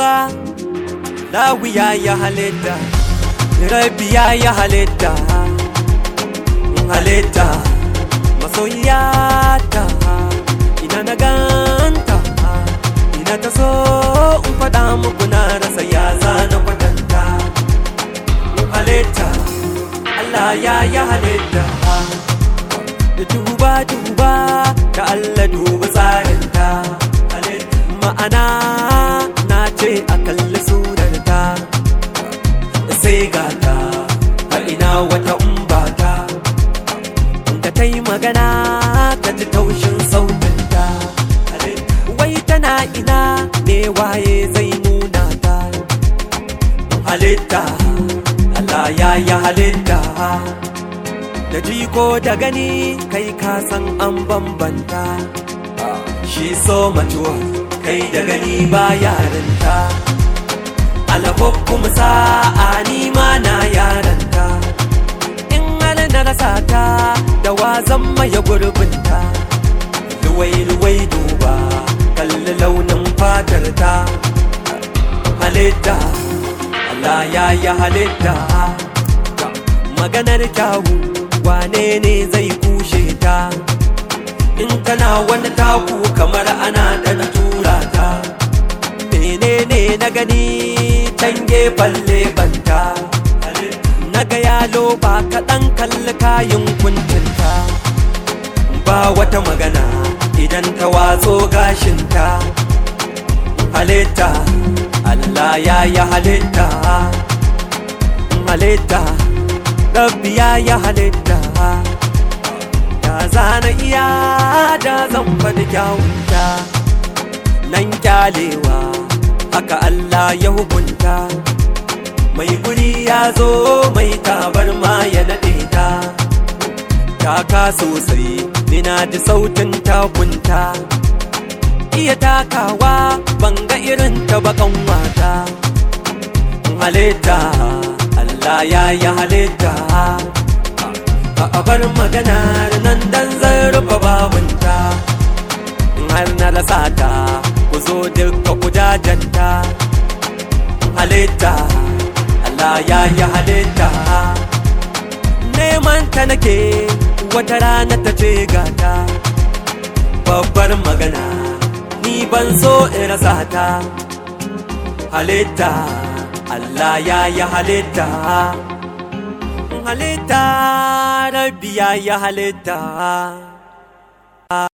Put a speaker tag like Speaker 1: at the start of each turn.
Speaker 1: duba lawiya ya halitta, rabiya ya halitta, halitta masoyiyata. Ina na ganta, ina ta so in faɗa muku na rasa ya zana kwatanta. Halitta Allah ya halitta, duba duba da Allah duba tsarinta. Ma'ana na ce a kalli surarta, sai gata a ina wata umbata da ta yi magana ka ji taushin sautinta. Wai tana ina ne waye zai nuna ta? Halitta Allah ya halitta, da jiko da gani kai ka san an bambanta. Shi so mature kai da gani ba yarinta, alhukkum sa'a ni ma na yaranta. In hal na rasa ta da wazan maye gurbinta, luwai duba kalli launin fatar ta. Halitta Allah ya halitta, maganar kyawu wane ne zai kushe ta? In tana wani taku kamar ana da tura ta. Menene na gani can gefen lebanta, na ga yalo ba kaɗan kalli kayan kuncinta. Ba wata magana idan ta watso gashinta. Halitta Allah ya halitta, halitta Rabbi ya halitta. Da zana iya da zan faɗi kyawunta, nan kyalewa haka Allah ya hukunta. Mai guri ya zo mai tabarma ya naɗe ta, taka sosai ni na ji sautin takunta. Iya takawa banga irin ta bakan wata. Halitta Allah ya halitta, a bar maganar nan dan zan rufe babunta. Har na rasa ta ku zo duka ku jajanta. Halitta Allah ya halitta, neman ta nake wata rana ta ce gata. Babbar magana ni ban so in rasa ta. Halitta Allah ya halitta, halitta Rabbi ya halitta.